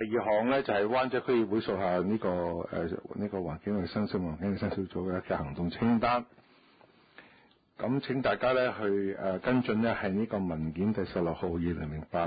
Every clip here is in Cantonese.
第二項咧就係灣仔區議會屬下呢個環境衞生、環境衞生小組嘅一個行動清單。咁請大家咧去跟進咧係呢個文件第16號2008。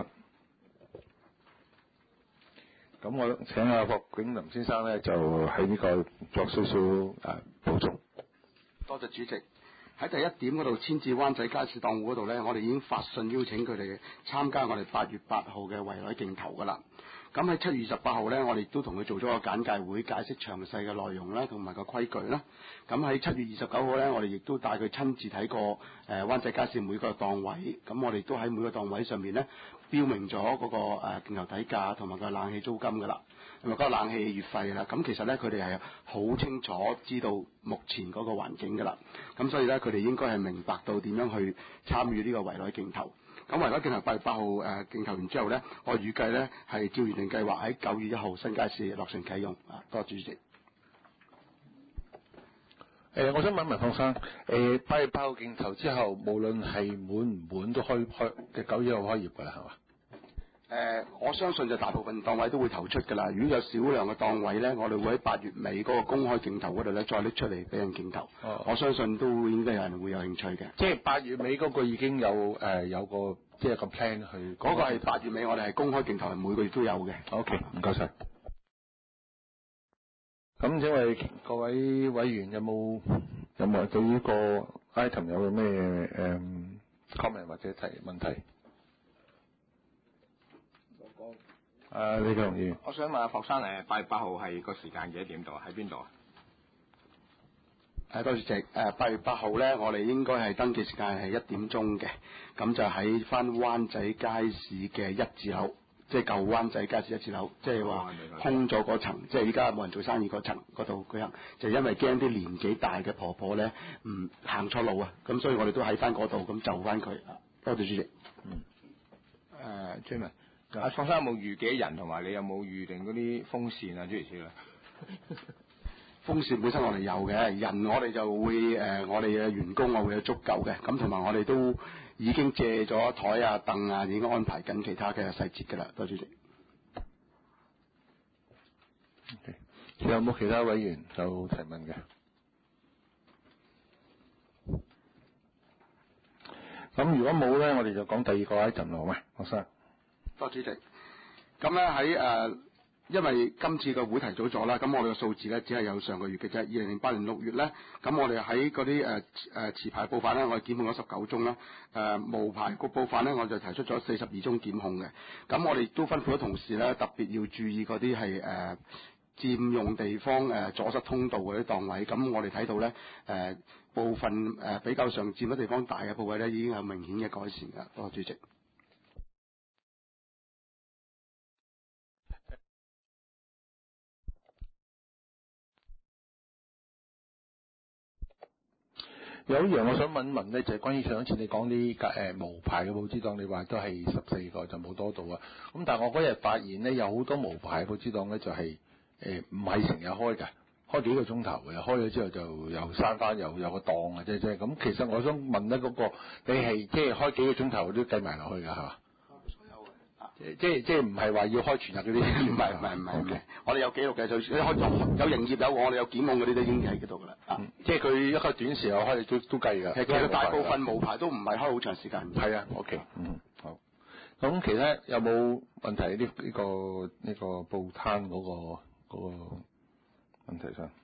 咁我請阿霍景林先生咧就喺呢個作少少補充。 多謝主席。喺第一點嗰度，遷至灣仔街市檔戶嗰度呢，我哋已經發信邀請佢哋參加我哋8月8號嘅圍內競投㗎啦。咁喺7月28號呢，我哋都同佢做咗個簡介會，解釋詳細嘅內容啦，同埋個規矩啦。咁喺7月29號呢，我哋亦都帶佢親自睇過灣仔街市每個檔位。咁我哋都喺每個檔位上面呢，標明咗嗰個競投底價同埋個冷氣租金㗎啦，同埋嗰個冷氣月費啦。咁其實呢，佢哋係好清楚知道目前嗰個環境㗎啦。咁所以呢，佢哋應該係明白到點樣去參與呢個圍內競投。咁圍內競投8月8號競投完之後呢，我預計呢係照原定計劃喺9月1號新街市落成啟用。多謝主席。 我想問一問霍生，8月8號競投之後，無論係滿唔滿都開嘅9月1號開業㗎啦，係嘛？ 我相信就大部分檔位都會投出㗎啦。如果有少量嘅檔位呢，我哋會喺8月尾嗰個公開競投嗰度呢，再拎出嚟俾人競投。我相信都應該有人會有興趣嘅。 即係8月尾嗰個已經有個即係個 plan 去。 嗰個係8月尾，我哋係公開競投，係每個月都有嘅。 OK， 唔該晒。咁請問各位委員有冇人對呢個 item 有咩comment 或者問題？李強議員， 我想問下霍生8月8號係個時間幾多點度啊？喺邊度啊？ 多謝主席。8月8號呢，我哋應該係登記時間係1點鐘嘅，咁就喺翻灣仔街市嘅1字樓，即係舊灣仔街市1字樓，即係話空咗嗰層，即係依家冇人做生意嗰層嗰度舉行，就因為驚啲年紀大嘅婆婆呢唔行錯路啊，咁所以我哋都喺翻嗰度咁就翻佢。多謝主席。 追問。霍生有冇預幾多人，同埋你有冇預定嗰啲風扇啊諸如此類？ 風扇本身我哋有嘅，人我哋就會我哋嘅員工我會有足夠嘅，咁同埋我哋都已經借咗台啊凳啊，已經安排緊其他嘅細節㗎啦。多謝主席。 Okay. 有冇其他委員有提問嘅？咁如果冇咧，我哋就講第二個 item 咯，喂，霍生。 多謝主席。咁咧喺因為今次個會提早咗啦，咁我哋嘅數字咧只係有上個月嘅啫。2008年6月咧，咁我哋喺嗰啲持牌報販咧，我哋檢控咗19宗啦。無牌個報販咧，我就提出咗42宗檢控嘅。咁我哋都吩咐咗同事咧，特別要注意嗰啲係佔用地方阻塞通道嗰啲檔位。咁我哋睇到咧部分比較上佔咗地方大嘅鋪位咧，已經有明顯嘅改善㗎。多謝主席。 有一樣我想問一問咧，就係關於上一次你講啲無牌嘅報紙檔，你話都係14個就冇多到啊。咁但係我嗰日發現咧，有好多無牌報紙檔咧，就係唔係成日開㗎，開幾個鐘頭嘅，開咗之後就又閂翻，又有個檔嘅啫。咁其實我想問咧，嗰個你係即係開幾個鐘頭都計埋落去㗎，係嘛？即係唔係話要開全日嗰啲？ 唔係，我哋有記錄嘅，就有營業有我哋有檢控嗰啲都已經喺嗰度㗎啦。 即係佢一個短時候開都計㗎。 其實大部分無牌都唔係開好長時間。 係啊 ，OK， 好。咁其他有冇問題？呢個報攤嗰個問題上？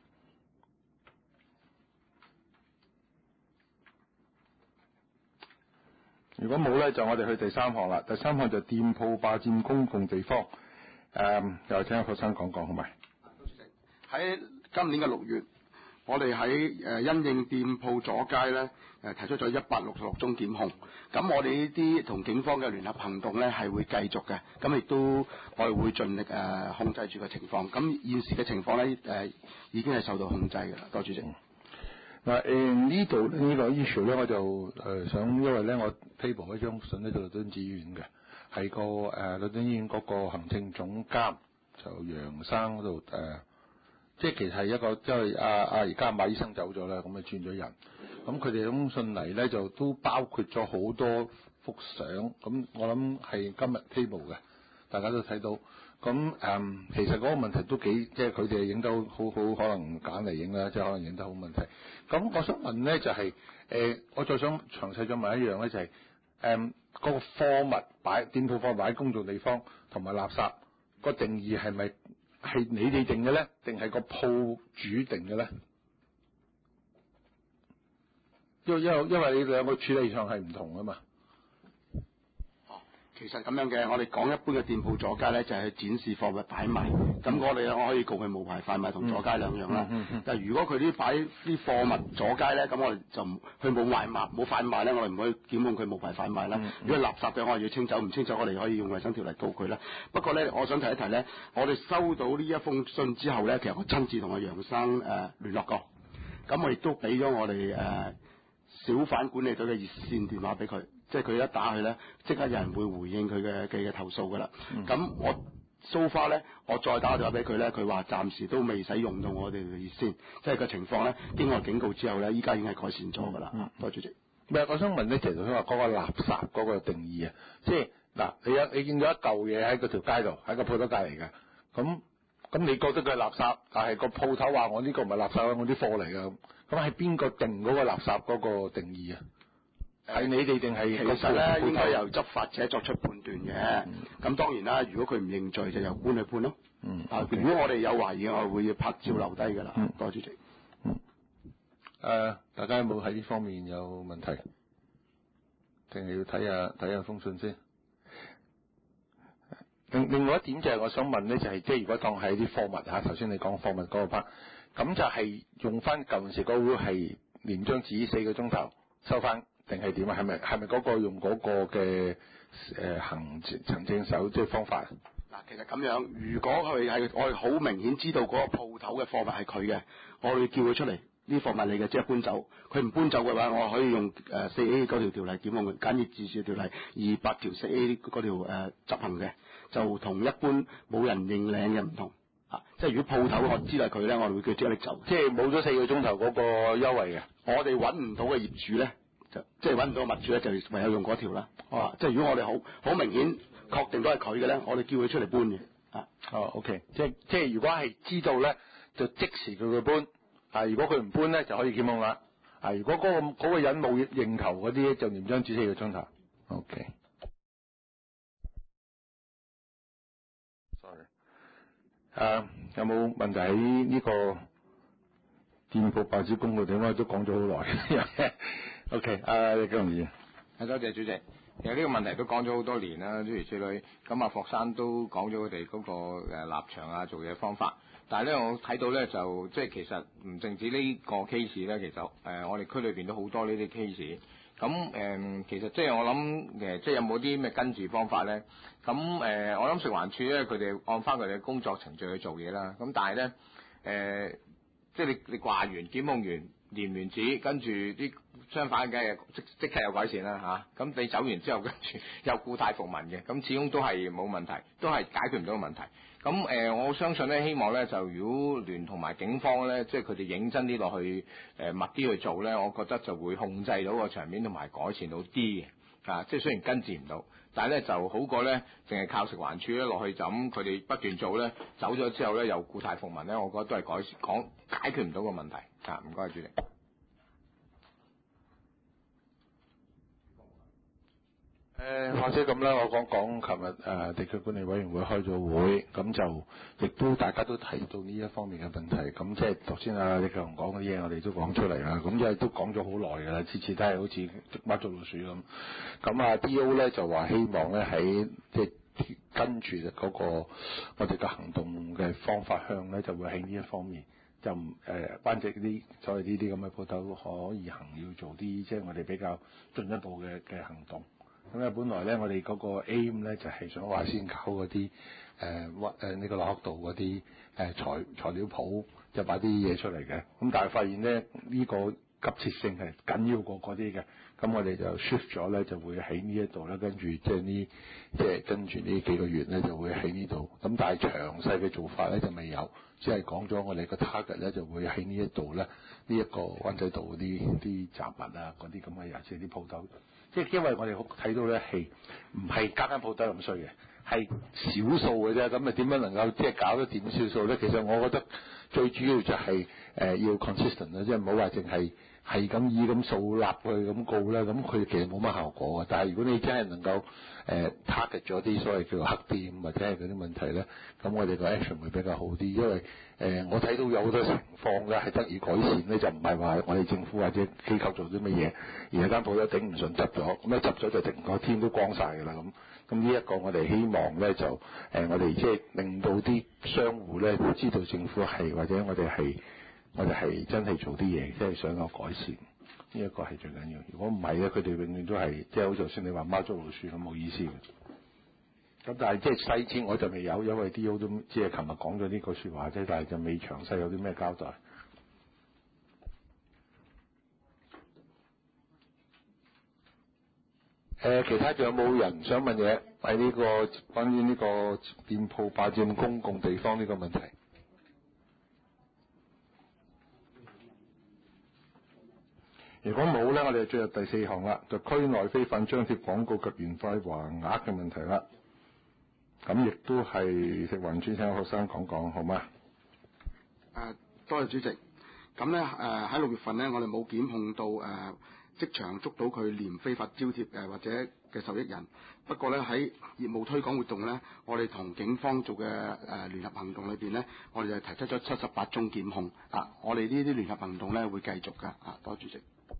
如果冇咧，就我哋去第3項啦。第3項就店鋪霸佔公共地方。又請阿霍生講講好咪？ 主席，喺今年嘅6月，我哋喺因應店鋪阻街咧，提出咗166宗檢控。咁我哋呢啲同警方嘅聯合行動咧係會繼續嘅。咁亦都我哋會盡力控制住個情況。咁現時嘅情況咧已經係受到控制㗎啦。多謝主席。 嗱呢度呢個 issue 咧，我就想，因為咧我 table 一張信咧就律敦治醫院嘅，係個律敦醫院嗰個行政總監就楊生嗰度即係其實係一個，因為而家馬醫生走咗啦，咁啊轉咗人，咁佢哋封信嚟咧就都包括咗好多幅相，咁我諗係今日 table 嘅，大家都睇到， 咁其實嗰個問題都幾，即係佢哋影得好，可能揀嚟影啦，即係可能影得好問題。咁我想問咧就係、我再想詳細再問一樣咧就係、嗰個貨物擺店鋪貨物擺喺公眾地方同埋垃圾個定義係咪係你哋定嘅咧，定係個鋪主定嘅咧？因為你兩個處理上係唔同啊嘛。 其實咁樣嘅，我哋講一般嘅店鋪阻街咧，就係、去展示貨物擺賣。咁我可以告佢無牌販賣同阻街兩樣啦。但係如果佢啲擺啲貨物阻街咧，咁我哋就佢冇販賣咧，我哋唔可以檢控佢無牌販賣啦。如果垃圾嘅，我哋要清走，唔清走我哋可以用衞生條例告佢啦。不過咧，我想提一提咧，我哋收到呢一封信之後咧，其實我親自同阿楊生聯絡過，咁我亦都俾咗我哋小販管理隊嘅熱線電話俾佢。即係佢一打去咧，即刻有人會回應佢嘅投訴㗎啦。咁我 so far 咧，我再打電話俾佢咧，佢話暫時都未使用到我哋嘅熱線，即係個情況咧，經過警告之後咧，依家已經係改善咗㗎啦。多謝主席。 唔係，我想問咧，其實佢話嗰個垃圾嗰個定義啊，即係嗱，你見到一嚿嘢喺嗰條街度，喺個鋪頭隔離嘅，咁你覺得佢係垃圾，但係個鋪頭話我呢個唔係垃圾啊，我啲貨嚟㗎，咁係邊個定嗰個垃圾嗰個定義啊？係你哋定係？ 其實咧，應該由執法者作出判斷嘅。咁當然啦，如果佢唔認罪，就由官去判咯。如果我哋有懷疑，我哋會拍照留低㗎啦。多謝主席。 大家有冇喺呢方面有問題？定係要睇下封信先。另外一點就係我想問咧，就係即係如果當係啲貨物嚇，頭先你講貨物嗰個 part，咁就係用翻舊陣時嗰會係連張紙4個鐘頭收翻。定係點啊？係咪嗰個用嗰個嘅行政手即係方法？ 嗱，其實咁樣，如果佢係我哋好明顯知道嗰個鋪頭嘅貨物係佢嘅，我會叫佢出嚟，呢貨物你嘅，即係搬走。佢唔搬走嘅話，我可以用4A 嗰條例檢控佢，簡易治罪條例28條4A 嗰條執行嘅，就同一般冇人認領嘅唔同。即係如果鋪頭我知道係佢咧，我哋會叫即刻走。 即係冇咗4個鐘頭嗰個優惠嘅。 我哋揾唔到嘅業主咧。即係揾唔到個物主咧，就唯有用嗰條啦。即係如果我哋好明顯確定都係佢嘅咧，我哋叫佢出嚟搬嘅。 OK，即係如果係知道咧，就即時叫佢搬。如果佢唔搬咧，就可以檢控啦。如果嗰個人冇認頭嗰啲，就連張紙4個鐘頭。OK。Sorry。有冇問題喺呢個店鋪白紙公告點解都講咗好耐？OK，李家雄議員， 多謝主席。其實呢個問題都講咗好多年啦，諸如此類。咁霍生都講咗佢哋嗰個立場啊，做嘢方法。但係咧，我睇到咧就即係其實唔淨止呢個 case 咧，其實我哋區裏邊都好多呢啲 case。咁其實即係我諗即係有冇啲咩跟住方法咧？咁我諗食環署咧，佢哋按翻佢哋嘅工作程序去做嘢啦。咁但係咧即係你掛完檢控完連完紙，跟住啲相反嘅即刻有改善啦嚇。咁你走完之後，跟住又故態復萌嘅，咁始終都係冇問題，都係解決唔到個問題。咁我相信咧，希望咧就如果聯同埋警方咧，即係佢哋認真啲落去密啲去做咧，我覺得就會控制到個場面同埋改善到啲嘅。即係雖然跟治唔到，但係咧就好過咧，淨係靠食環署咧落去就咁，佢哋不斷做咧，走咗之後咧又故態復萌咧，我覺得都係解決唔到個問題。唔該主席。 或者咁啦，我講琴日地區管理委員會開咗會，咁就亦都大家都提到呢一方面嘅問題。咁即係頭先李強雄講嘅嘢，我哋都講出嚟啦。咁因為都講咗好耐㗎啦，次次都係好似捉貓捉老鼠咁。咁D.O. 咧就話希望咧喺即係跟住嗰個我哋嘅行動嘅方法向咧，就會喺呢一方面就關隻啲所謂呢啲咁嘅鋪頭可以要做啲即係我哋比較進一步嘅行動。咁咧，本來咧，我哋嗰個 aim 咧就係想話先搞嗰啲呢個駱克道嗰啲材料鋪，就擺啲嘢出嚟嘅。咁但係發現咧呢個急切性係緊要過嗰啲嘅，咁我哋就 shift 咗咧，就會喺呢一度咧，跟住即係跟住呢幾個月咧就會喺呢度。咁但係詳細嘅做法咧就未有，只係講咗我哋個 target 咧就會喺呢一度咧，呢一個灣仔道嗰啲雜物啊嗰啲咁嘅，即係啲鋪頭。即係因為我哋睇到咧係唔係間間鋪都咁衰嘅， 係少數嘅啫，咁點樣能夠即係搞得點少數咧？其實我覺得最主要就係要 consistent 啦，即係唔好話淨係咁以咁數立去咁告啦，咁佢其實冇乜效果嘅。但係如果你真係能夠target 咗啲所謂叫做黑店或者係嗰啲問題咧，咁我哋個 action 會比較好啲，因為我睇到有好多情況咧係得以改善咧，就唔係話我哋政府或者機構做啲乜嘢，而係間鋪頭頂唔順執咗，咁一執咗就成個天都光晒㗎啦咁。咁呢一個我哋希望咧就我哋即係令到啲商戶咧知道政府係或者我哋係真係做啲嘢，即係想有改善，呢一個係最緊要。如果唔係咧，佢哋永遠都係即係好似頭先你話貓捉老鼠咁冇意思嘅。咁但係即係細節我就未有，因為啲好都即係琴日講咗呢個説話啫，但係就未詳細有啲咩交代。其他仲有冇人想問嘢？喺呢個關於呢個店鋪霸佔公共地方呢個問題？如果冇咧，我哋進入第4項啦，就區內非法張貼廣告及原費橫額嘅問題啦。咁亦都係食環署請學生講講，好嗎？ 多謝主席。咁咧喺6月份咧，我哋冇檢控到即場捉到佢連非法招貼或者嘅受益人。不過咧喺業務推廣活動咧，我哋同警方做嘅聯合行動裏邊咧，我哋就提出咗78宗檢控。我哋呢啲聯合行動咧會繼續㗎。多謝主席。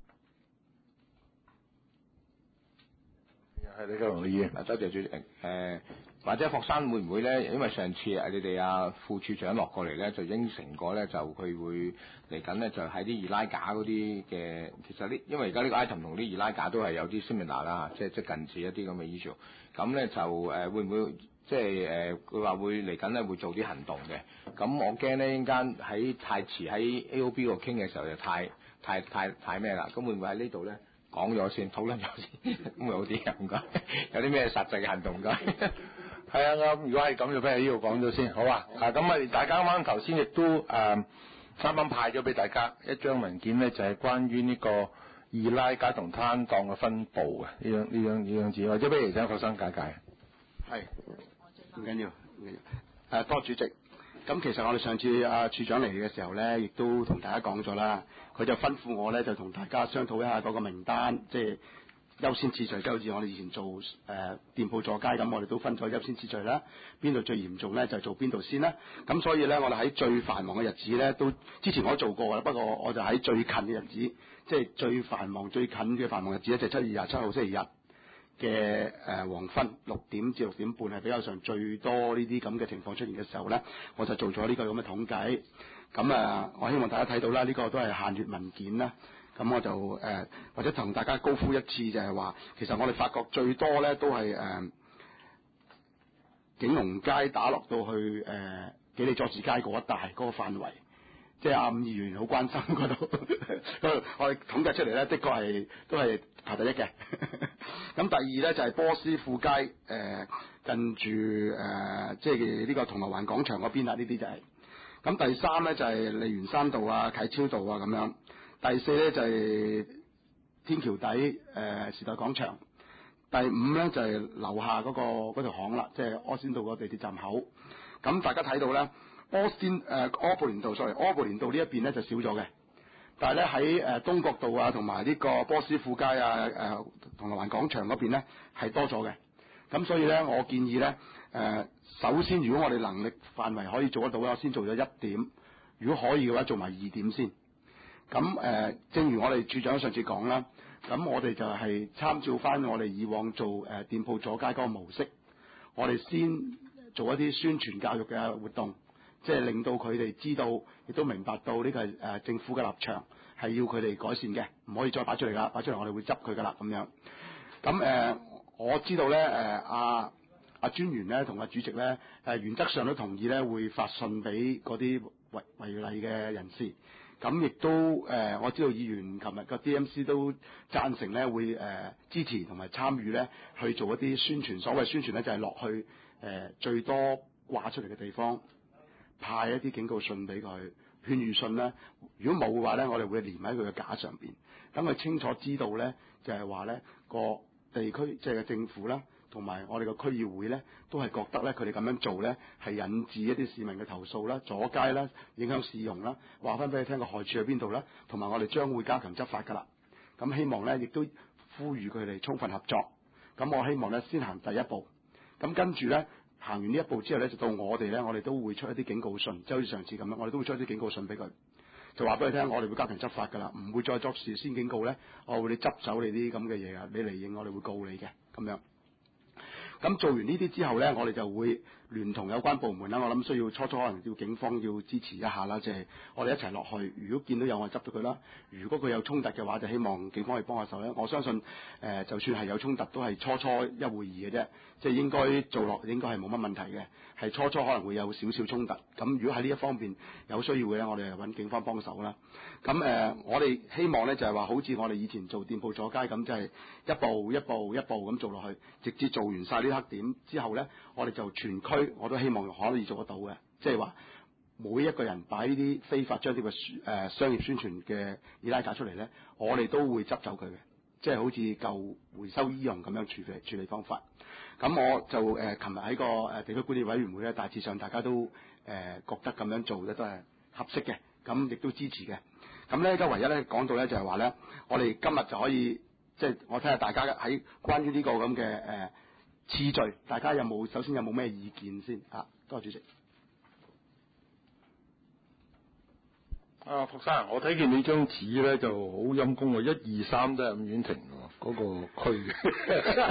係李家龍議員， 多謝主席。或者學生會唔會咧？因為上次你哋副處長落過嚟咧，就應承過咧，就佢會嚟緊咧，就喺啲易拉架嗰啲嘅。其實因為而家呢個 item 同啲易拉架都係有啲 similar 啦，即近似一啲咁嘅 issue。咁咧就會唔會即係佢話會嚟緊咧會做啲行動嘅？咁我驚咧，陣間喺太遲喺 AOB 度傾嘅時候就太咩啦？咁會唔會喺呢度咧講咗先，討論咗先，咁會好啲啊？唔該，有啲咩實際嘅行動唔該？ 係啊，如果係咁就俾喺呢度講咗先，好啊。咁大家啱啱頭先亦都啱啱派咗俾大家一張文件咧，就係關於呢個易拉架同攤檔嘅分佈嘅呢樣字，或者不如請學生解解。 係，唔緊要。多謝主席。咁其實我哋上次處長嚟嘅時候咧，亦都同大家講咗啦，佢就吩咐我咧就同大家商討一下嗰個名單，即係優先次序，就好似我哋以前做店鋪阻街咁，我哋都分咗優先次序啦。邊度最嚴重咧，就做邊度先啦。咁所以咧，我哋喺最繁忙嘅日子咧，都之前我都做過㗎啦。不過我就喺最近嘅日子，即係最繁忙、最近嘅繁忙日子咧，就7月27號星期日嘅黃昏6點至6點半係比較上最多呢啲咁嘅情況出現嘅時候咧，我就做咗呢個咁嘅統計。咁我希望大家睇到啦，呢個都係限閱文件啦。咁我就或者同大家高呼一次，就係話，其實我哋發覺最多咧都係景隆街打落到去紀利佐治街嗰一帶嗰個範圍，即係伍議員好關心嗰度。我哋統計出嚟咧，的確都係排第一嘅。咁第二咧就係波斯富街近住即係呢個銅鑼灣廣場嗰邊啦，呢啲就係。咁第三咧就係利園山道啊、啟超道啊咁樣。第四咧就係天橋底時代廣場。第五咧就係樓下嗰條巷啦，即係柯仙道個地鐵站口。咁大家睇到咧，柯布連道呢一邊咧就少咗嘅，但係咧喺東角道啊同埋呢個波斯富街啊銅鑼灣廣場嗰邊咧係多咗嘅。咁所以咧，我建議咧首先如果我哋能力範圍可以做得到咧，我先做咗1點，如果可以嘅話做埋2點先。咁正如我哋處長上次講啦，咁我哋就係參照翻我哋以往做店鋪阻街嗰個模式，我哋先做一啲宣傳教育嘅活動，即係令到佢哋知道，亦都明白到呢個係政府嘅立場，係要佢哋改善嘅，唔可以再擺出嚟㗎，擺出嚟我哋會執佢㗎啦咁樣。咁我知道咧阿專員咧同阿主席咧原則上都同意咧會發信俾嗰啲違例嘅人士。咁亦都我知道議員琴日個 DMC 都贊成咧，會支持同埋參與咧去做一啲宣傳。所謂宣傳咧，就係落去最多掛出嚟嘅地方，派一啲警告信俾佢，勸喻信咧。如果冇嘅話咧，我哋會連喺佢嘅架上邊，等佢清楚知道咧，就係話咧個地區即係政府啦， 同埋我哋個區議會咧，都係覺得咧佢哋咁樣做咧係引致一啲市民嘅投訴啦、阻街啦、影響市容啦，話翻俾你聽個害處喺邊度啦，同埋我哋將會加強執法㗎啦。咁希望咧亦都呼籲佢哋充分合作。咁我希望咧先行第一步，咁跟住咧行完呢一步之後咧，就到我哋咧，我哋都會出一啲警告信，即係好似上次咁樣，我哋都會出一啲警告信俾佢。就話俾你聽，我哋會加強執法㗎啦，唔會再作事先警告咧，我會執走你啲咁嘅嘢啊，你嚟認我哋會告你嘅咁樣。咁做完呢啲之後咧，我哋就會聯同有關部門啦，我諗需要初可能要警方要支持一下啦，即係我哋一齊落去。如果見到有我哋執咗佢啦，如果佢有衝突嘅話，就希望警方可以幫下手咧。我相信就算係有衝突，都係初一會議嘅啫，即係應該做落應該係冇乜問題嘅，係初可能會有少少衝突。咁如果喺呢一方面有需要嘅咧，我哋就揾警方幫手啦。咁我哋希望咧就係話，好似我哋以前做店鋪阻街咁，就係一步一步一步咁做落去，直至做完晒呢黑點之後咧，我哋就全區我都希望可以做得到嘅，即係話每一個人擺呢啲非法張貼嘅商業宣傳嘅易拉架出嚟咧，我哋都會執走佢嘅，即係好似舊回收醫用咁樣處理方法。咁我就琴日喺個地區管理委員會咧，大致上大家都覺得咁樣做咧都係合適嘅，咁亦都支持嘅。咁咧而家唯一咧講到咧就係話咧，我哋今日就可以即係我睇下大家喺關於呢個咁嘅次序，大家首先有冇咩意見先啊？多謝主席。 啊，霍生，我睇見你張紙咧就好陰功喎，1、2、3都係咁遠停喎，嗰個區嘅。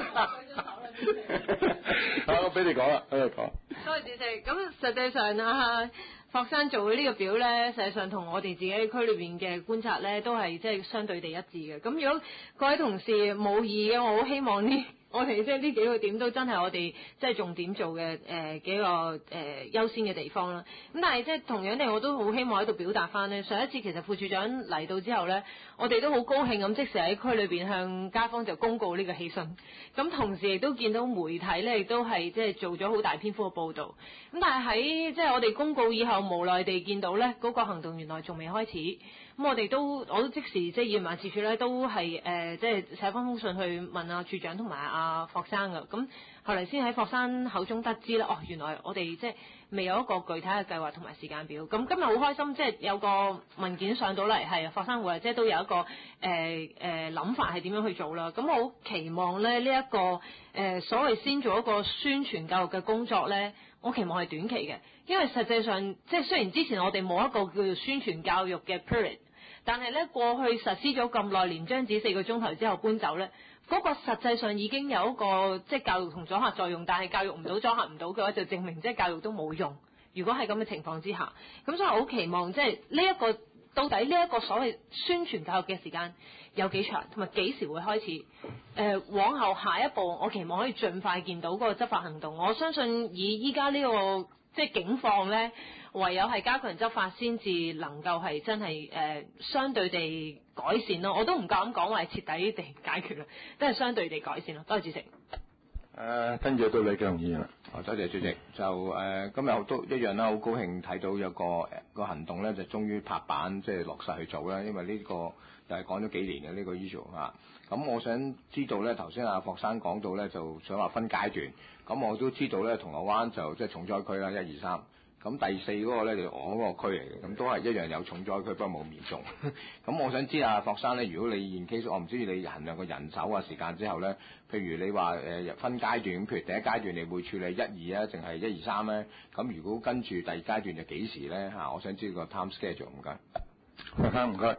我俾你講啦，俾你講。 多謝主席。咁實際上啊，霍生做嘅呢個表咧，實際上同我哋自己區裏邊嘅觀察咧，都係即係相對地一致嘅。咁如果各位同事冇異嘅，我好希望呢。我哋即係呢幾個點都真係我哋即係重點做嘅幾個優先嘅地方啦。咁但係即係同樣地，我都好希望喺度表達翻呢。上一次其實副處長嚟到之後呢，我哋都好高興咁即時喺區裏邊向街坊就公告呢個喜訊。咁同時亦都見到媒體呢，亦都係即係做咗好大篇幅嘅報導。咁但係喺即係我哋公告以後，無奈地見到呢嗰個行動原來仲未開始。咁我都即時即係議員辦事處咧，都係即係寫翻封信去問阿處長同埋阿霍生㗎。咁後嚟先喺霍生口中得知咧，原來我哋即係未有一個具體嘅計劃同埋時間表。咁今日好開心，即係有個文件上到嚟，係霍生會即係都有一個諗法係點樣去做啦。咁我好期望咧呢一個所謂先做一個宣傳教育嘅工作咧，我期望係短期嘅，因為實際上即係雖然之前我哋冇一個叫做宣傳教育嘅 period， 但係咧過去實施咗咁耐，連張紙4個鐘頭之後搬走咧，嗰個實際上已經有一個即係教育同阻嚇作用，但係教育唔到、阻嚇唔到嘅話，就證明即係教育都冇用。如果係咁嘅情況之下，咁所以我好期望即係呢一個到底呢一個所謂宣傳教育嘅時間有幾長，同埋幾時會開始？往後下一步，我期望可以盡快見到嗰個執法行動。我相信以依家呢個即係境況咧，唯有係加強執法先至能夠係真係相對地改善咯。我都唔夠膽講話係徹底地解決啦，都係相對地改善咯。多謝主席。 跟住到李繼雄議員啦。 多謝主席。就今日都一樣啦，好高興睇到有個行動咧，就終於拍板即係落實去做啦。因為呢個又係講咗幾年嘅呢個 issue 啊。咁我想知道咧，頭先阿霍生講到咧，就想話分階段。咁我都知道咧，銅鑼灣就即係重災區啦，1、2、3。咁第4嗰個咧就我嗰個區嚟嘅，咁都係一樣有重災區，不過冇嚴重。咁我想知啊，霍生咧，如果你現 case，我唔知你衡量個人手啊時間之後咧，譬如你話分階段，譬如第一階段你會處理1、2啊，定係1、2、3咧？咁如果跟住第二階段就幾時咧？我想知個 time schedule，唔該。 霍生唔該。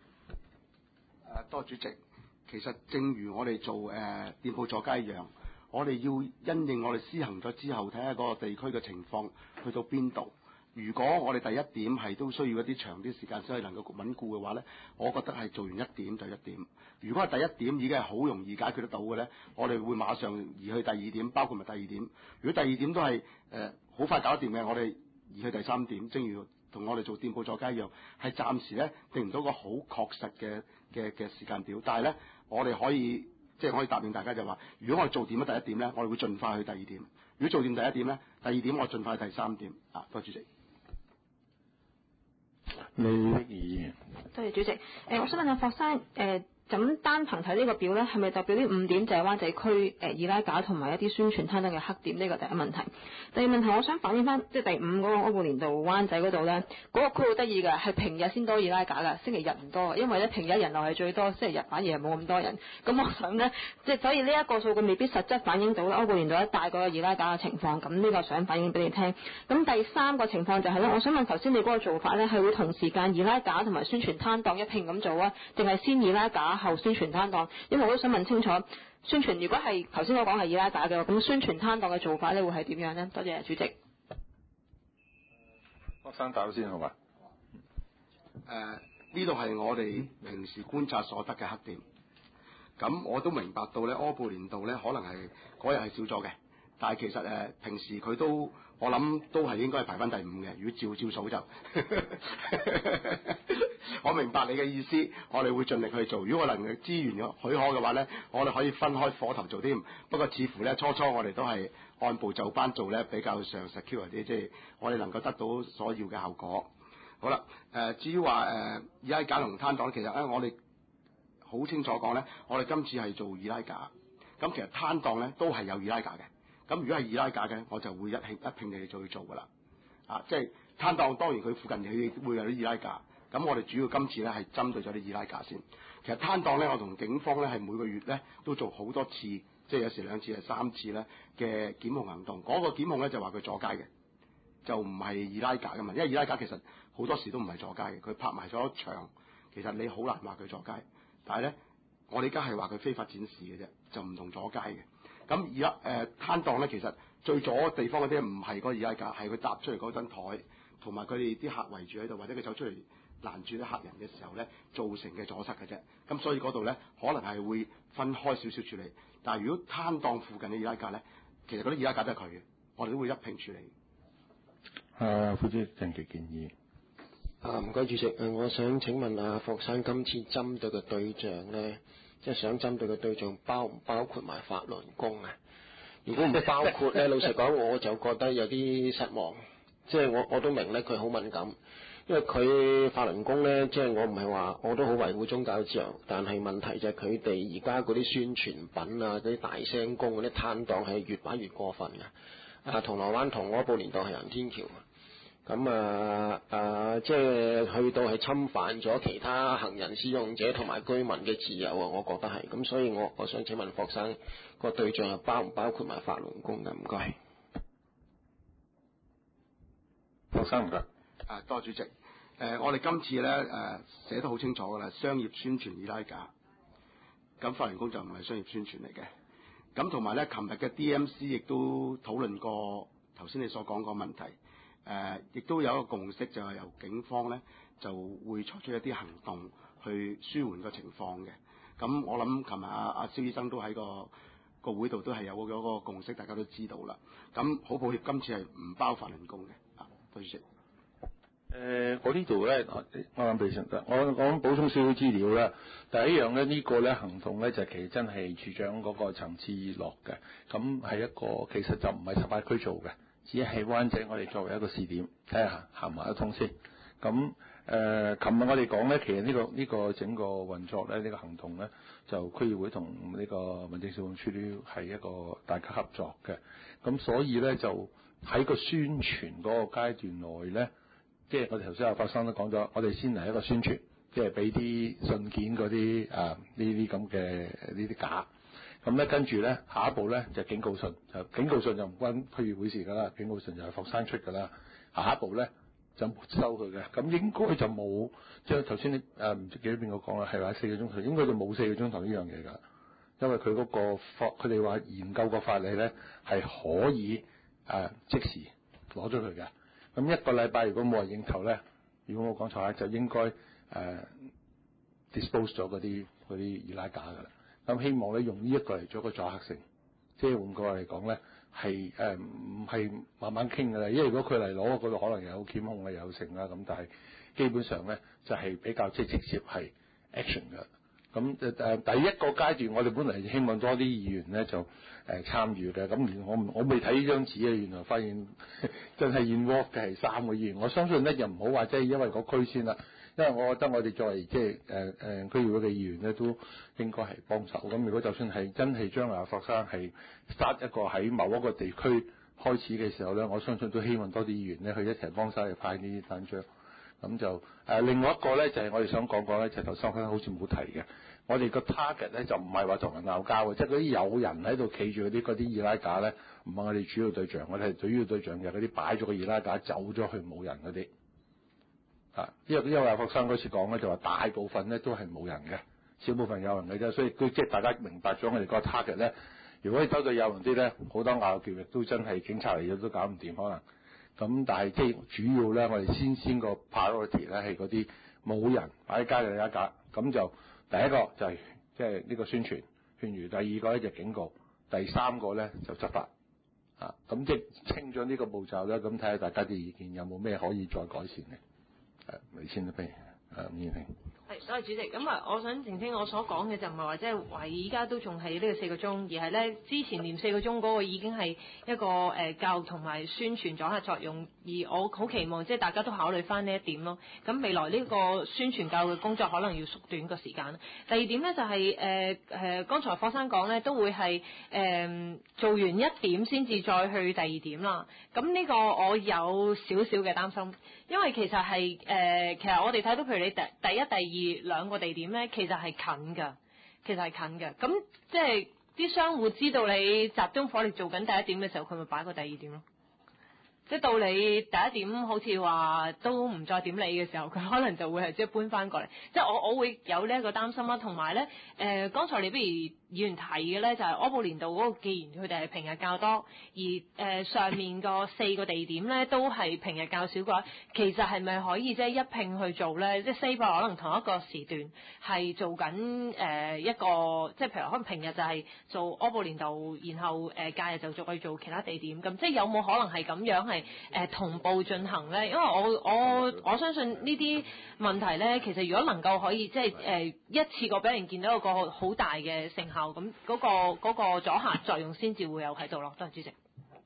多謝主席。其實正如我哋做店鋪阻街一樣，我哋要因應我哋施行咗之後，睇下嗰個地區嘅情況去到邊度。如果我哋第一點係都需要一啲長啲時間先可以能夠穩固嘅話呢，我覺得係做完1點就1點。如果係第一點已經係好容易解決得到嘅呢，我哋會馬上移去第2點，包括埋第2點。如果第2點都係好快搞掂嘅，我哋移去第3點。正如同我哋做店鋪阻街一樣，係暫時呢定唔到個好確實嘅時間表，但係呢，我哋可以即係可以答應大家就話，如果我哋做掂咗第1點呢，我哋會盡快去第2點；如果做掂第1點呢，第2點我盡快去第3點。多謝主席。 李議員。 多謝主席。我想問下霍生， 咁單憑睇呢個表咧，係咪代表呢5點就係灣仔區易拉架同埋一啲宣傳攤檔嘅黑點？呢個第一問題。第二問題，我想反映翻即係第5嗰個柯布連道灣仔嗰度咧，嗰、個區好得意㗎，係平日先多易拉架㗎，星期日唔多，因為咧平日人流係最多，星期日反而係冇咁多人。咁我想咧，即係所以呢一個數據未必實質反映到柯布連道一帶嗰個易拉架嘅情況。咁呢個想反映俾你聽。咁第3個情況就係咧，我想問頭先你嗰個做法咧，係會同時間易拉架同埋宣傳攤檔一併咁做啊，定係先易拉架後宣傳攤檔？因為我都想問清楚，宣傳如果係頭先我講係易拉架嘅，咁宣傳攤檔嘅做法咧會係點樣呢？多謝主席。 學生答先好嘛？ 呢度係我哋平時觀察所得嘅黑點。咁我都明白到咧，柯布連道咧可能係嗰日係少咗嘅，但係其實平時佢都我諗都係應該係排翻第5嘅。如果照數就，我明白你嘅意思，我哋會盡力去做。如果我能夠資源許可嘅話咧，我哋可以分開課頭做添。不過似乎咧初我哋都係按部就班做咧，比較上 secure 啲，即係我哋能夠得到所要嘅效果。好啦，至於話易拉架同攤檔，其實我哋好清楚講咧，我哋今次係做易拉架，咁其實攤檔咧都係有易拉架嘅。咁如果係易拉架嘅，我就會一拼你哋就去做噶啦。即係攤檔當然佢附近佢會有啲易拉架，咁我哋主要今次咧係針對咗啲易拉架先。其實攤檔咧，我同警方咧係每個月咧都做好多次，即係有時2次、3次咧嘅檢控行動。嗰個檢控咧就話佢阻街嘅，就唔係易拉架嘅嘛。因為易拉架其實好多時都唔係阻街嘅，佢拍埋咗牆，其實你好難話佢阻街。但係咧，我哋而家係話佢非法展示嘅啫，就唔同阻街嘅。咁而家攤檔咧，其實最阻地方嗰啲唔係嗰個易拉架，係佢搭出嚟嗰張台，同埋佢哋啲客圍住喺度，或者佢走出嚟攔住啲客人嘅時候咧，造成嘅阻塞嘅啫。咁所以嗰度咧，可能係會分開少少處理。但係如果攤檔附近嘅易拉架咧，其實嗰啲易拉架都係佢嘅，我哋都會一併處理。 副主席鄭傑建議。 唔該主席，我想請問霍生今次針對嘅對象咧，即係想針對嘅對象包唔包括埋法輪功啊？如果唔包括咧，老實講我就覺得有啲失望。即係我都明咧，佢好敏感，因為佢法輪功咧，即係我唔係話我都好維護宗教自由，但係問題就係佢哋而家嗰啲宣傳品啊，嗰啲大聲公嗰啲攤檔係越擺越過分嘅。銅鑼灣同柯布連道係行天橋。咁即係去到係侵犯咗其他行人使用者同埋居民嘅自由啊！我覺得係咁，所以我想請問霍生個對象係包唔包括埋法輪功嘅？唔該。 霍生唔該。 多謝主席。我哋今次咧寫得好清楚㗎啦，商業宣傳易拉架。咁法輪功就唔係商業宣傳嚟嘅。咁同埋咧，琴日嘅 DMC 亦都討論過頭先你所講個問題。亦都有一個共識，就係由警方咧就會採取一啲行動去舒緩個情況嘅。咁我諗琴日阿蕭醫生都喺個會度都係有嗰個共識，大家都知道啦。咁好抱歉，今次係唔包法輪功嘅。多謝。 我呢度咧，我諗補充少少資料啦。第一樣咧，呢個咧行動咧就其實真係處長嗰個層次落嘅，咁係一個其實就唔係18區做嘅。只係灣仔，我哋作為一個試點，睇下行埋一通先。咁琴日我哋講咧，其實呢個整個運作咧，呢個行動咧，就區議會同呢個民政事務處都係一個大家合作嘅。咁所以咧，就喺個宣傳嗰個階段內咧，即係我哋頭先阿發生都講咗，我哋先嚟一個宣傳，即係俾啲信件嗰啲呢啲咁嘅呢啲架。咁咧跟住咧，下一步咧就警告信，警告信就唔關區議會事㗎啦，警告信就係霍生出㗎啦。下一步咧就沒收佢嘅，咁應該就冇即係頭先你唔記得邊個講啦，係話4個鐘頭，應該就冇4個鐘頭呢樣嘢㗎，因為佢嗰個佢哋話研究個法例咧係可以即時攞咗佢嘅。咁1個禮拜如果冇人應頭咧，如果我講錯咧，就應該dispose 咗嗰啲易拉架㗎啦。咁希望咧用呢一個嚟做一個阻嚇性，即係換句話嚟講咧，係唔係慢慢傾㗎啦。因為如果佢嚟攞嗰度，可能有檢控啊，有成啦咁，但係基本上咧就係比較即係直接係 action 㗎。 咁第一個階段，我哋本嚟希望多啲議員咧就參與嘅。咁我未睇呢張紙啊，原來發現真係 involve 嘅係3個議員。我相信咧就唔好話即係因為個區先啦，因為我覺得我哋作為即係區議會嘅議員咧，都應該係幫手。咁如果就算係真係將來佛山係 start 一個喺某一個地區開始嘅時候咧，我相信都希望多啲議員咧去一齊幫手去派呢啲單張。咁就另外一個咧就係我哋想講咧，就頭先好似冇提嘅，我哋個 target 咧就唔係話同人鬧交嘅，即係嗰啲有人喺度企住嗰啲二拉架咧，唔係我哋主要對象，我哋係主要對象就係嗰啲擺咗個二拉架走咗去冇人嗰啲。因為阿霍生嗰次講咧就話大部分咧都係冇人嘅，少部分有人嘅啫，所以都即係大家明白咗我哋個 target 咧。如果你收到有人啲咧，好多拗撬亦都真係警察嚟咗都搞唔掂可能。咁但係即係主要咧，我哋先個 priority 咧係嗰啲冇人擺喺街嘅一架，咁就第一個就係即係呢個宣傳勸喻，第二個咧就警告，第3個咧就執法咁即係清咗呢個步驟咧，咁睇下大家嘅意見有冇咩可以再改善嘅。你先啦，譬如伍燕平。 係，多謝主席。咁我想澄清我所講嘅就唔係話即係話而家都仲係呢個4個鐘，而係咧之前連4個鐘嗰個已經係一個教育同埋宣傳阻嚇作用，而我好期望即係大家都考慮翻呢一點咯。咁未來呢個宣傳教育嘅工作可能要縮短個時間。第二點咧就係剛才霍生講咧都會係做完1點先至再去第2點啦。咁呢個我有少少嘅擔心，因為其實係其實我哋睇到譬如你第一、第2兩個地點咧，其實係近㗎，咁即係啲商戶知道你集中火力做緊第1點嘅時候，佢咪擺個第2點咯。即係到你第1點好似話都唔再點你嘅時候，佢可能就會係即係搬翻過嚟。即係我會有呢一個擔心啦。同埋咧剛才你不如議員提嘅咧，就係柯布連道嗰個，既然佢哋係平日較多，而上面個4個地點咧都係平日較少嘅話，其實係咪可以即係一併去做咧？即係 say 可能同一個時段係做緊一個，即係譬如可能平日就係做柯布連道，然後假日就再做其他地點咁，即係有冇可能係咁樣係同步進行咧？因為我相信呢啲問題咧，其實如果能夠可以即係一次過俾人見到一個好大嘅成效，咁嗰個阻嚇作用先至會有喺度咯。多謝主席。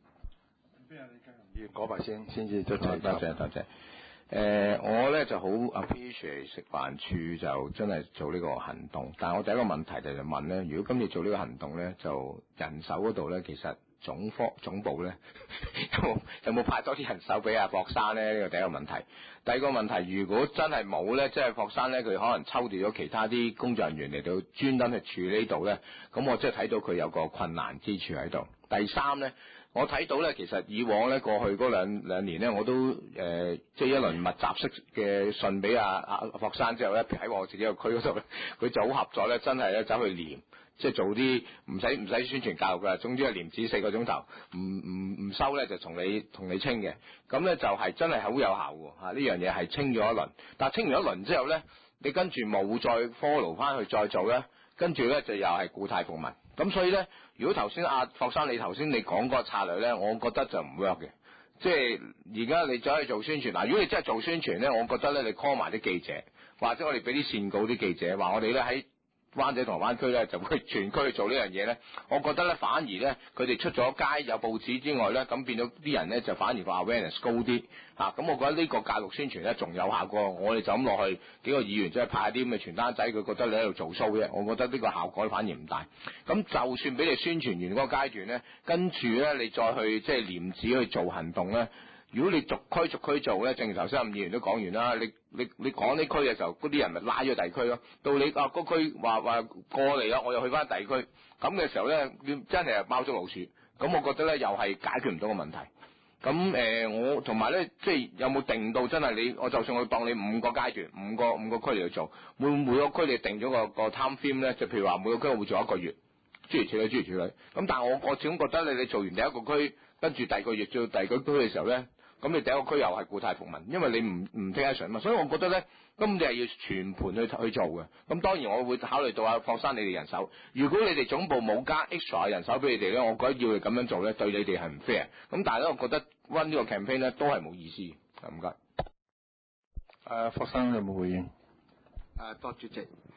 要講埋先至多謝。 我咧就好 appreciate 食環署就真係做呢個行動，但係我第一個問題就問咧，如果今次做呢個行動咧，就人手嗰度咧，其實總部咧有冇派多啲人手俾阿霍生咧？呢個第一個問題。第二個問題，如果真係冇咧，即係霍生咧，佢可能抽調咗其他啲工作人員嚟到專登去處理呢度咧，咁我即係睇到佢有個困難之處喺度。第3咧，我睇到咧，其實以往咧過去嗰兩年咧，我都即係一輪密集式嘅信俾阿霍生之後咧，喺我自己個區嗰度咧，佢就好合作咧，真係咧走去黏。即係做啲唔使宣傳教育㗎，總之係廉指4個鐘頭，唔收咧就同你清嘅，咁咧就係真係好有效喎。呢樣嘢係清咗一輪，但係清完一輪之後咧，你跟住冇再 follow 翻去再做咧，跟住咧就又係故態復萌。咁所以咧，如果頭先阿霍生你頭先你講個策略咧，我覺得就唔 work 嘅。即係而家你走去做宣傳，嗱，如果你真係做宣傳咧，我覺得咧你 call 埋啲記者，或者我哋俾啲線稿啲記者，話我哋咧喺灣仔同埋灣區咧就會全區去做呢樣嘢咧，我覺得咧反而咧佢哋出咗街有報紙之外咧，咁變咗啲人咧就反而個 awareness 高啲嚇，咁我覺得呢個教育宣傳咧仲有效過我哋就咁落去幾個議員即係派啲咁嘅傳單仔，佢覺得你喺度做 show 啫，我覺得呢個效果反而唔大。咁就算俾你宣傳完嗰個階段咧，跟住咧你再去即係廉指去做行動咧。如果你逐區做咧，正如頭先議員都講完啦，你講呢區嘅時候，嗰啲人咪拉咗第二區咯。到你嗰區話過嚟啦，我又去翻第二區，咁嘅時候咧，真係貓捉老鼠。咁我覺得咧，又係解決唔到個問題。咁我同埋咧，即係有冇定到真係我就算我當你5個階段，五個區嚟去做，每個區你定咗個 time frame 咧，就譬如話每個區我會做1個月，諸如此類。咁但係我始終覺得你做完第一個區，跟住第二個月做第二個區嘅時候咧。咁你第一個區又係故態復萌，因為你唔 take action 嘛，所以我覺得咧，咁你係要全盤去做嘅。咁當然我會考慮到阿霍生你哋人手，如果你哋總部冇加 extra 人手俾你哋咧，我覺得要你咁樣做咧，對你哋係唔 fair。咁但係咧，我覺得 run 呢個 campaign 咧都係冇意思。唔該。 霍生有冇回應？ 多主席。